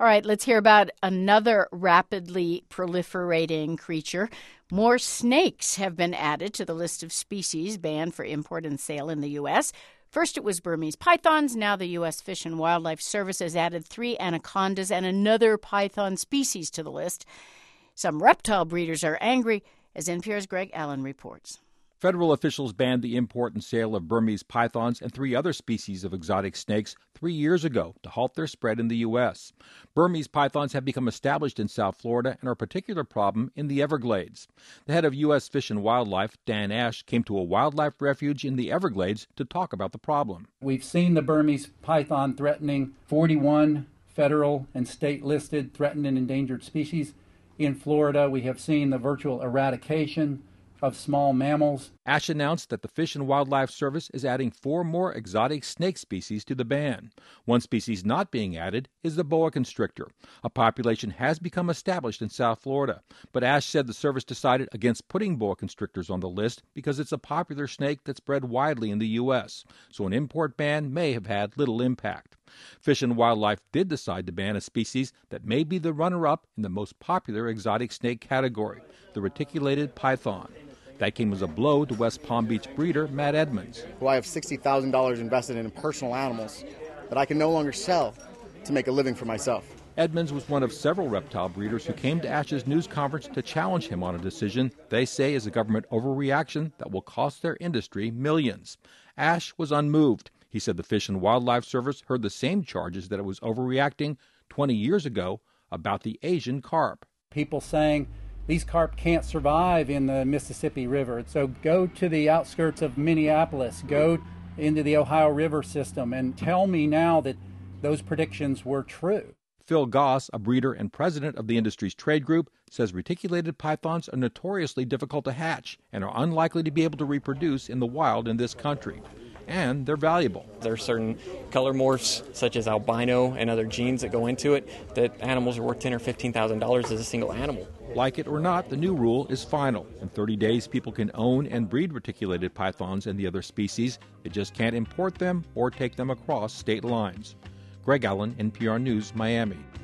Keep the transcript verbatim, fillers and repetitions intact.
All right, let's hear about another rapidly proliferating creature. More snakes have been added to the list of species banned for import and sale in the U S. First, it was Burmese pythons. Now the U S Fish and Wildlife Service has added three anacondas and another python species to the list. Some reptile breeders are angry, as N P R's Greg Allen reports. Federal officials banned the import and sale of Burmese pythons and three other species of exotic snakes three years ago to halt their spread in the U S. Burmese pythons have become established in South Florida and are a particular problem in the Everglades. The head of U S Fish and Wildlife, Dan Ash, came to a wildlife refuge in the Everglades to talk about the problem. We've seen the Burmese python threatening forty-one federal and state-listed threatened and endangered species. In Florida, we have seen the virtual eradication of small mammals. Ash announced that the Fish and Wildlife Service is adding four more exotic snake species to the ban. One species not being added is the boa constrictor. A population has become established in South Florida, but Ash said the service decided against putting boa constrictors on the list because it's a popular snake that's bred widely in the U S, so an import ban may have had little impact. Fish and Wildlife did decide to ban a species that may be the runner-up in the most popular exotic snake category, the reticulated python. That came as a blow to West Palm Beach breeder Matt Edmonds. Well, I have sixty thousand dollars invested in personal animals that I can no longer sell to make a living for myself. Edmonds was one of several reptile breeders who came to Ash's news conference to challenge him on a decision they say is a government overreaction that will cost their industry millions. Ash was unmoved. He said the Fish and Wildlife Service heard the same charges that it was overreacting twenty years ago about the Asian carp. People saying these carp can't survive in the Mississippi River. So go to the outskirts of Minneapolis, go into the Ohio River system, and tell me now that those predictions were true. Phil Goss, a breeder and president of the industry's trade group, says reticulated pythons are notoriously difficult to hatch and are unlikely to be able to reproduce in the wild in this country. And they're valuable. There are certain color morphs, such as albino and other genes that go into it, that animals are worth ten thousand dollars or fifteen thousand dollars as a single animal. Like it or not, the new rule is final. In thirty days, people can own and breed reticulated pythons and the other species. They just can't import them or take them across state lines. Greg Allen, N P R News, Miami.